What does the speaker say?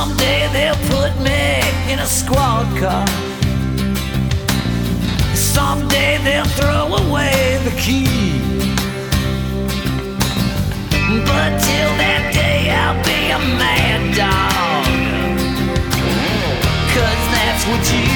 Someday they'll put me in a squad car. Someday they'll throw away the key. But till that day I'll be a mad dog, 'cause that's what you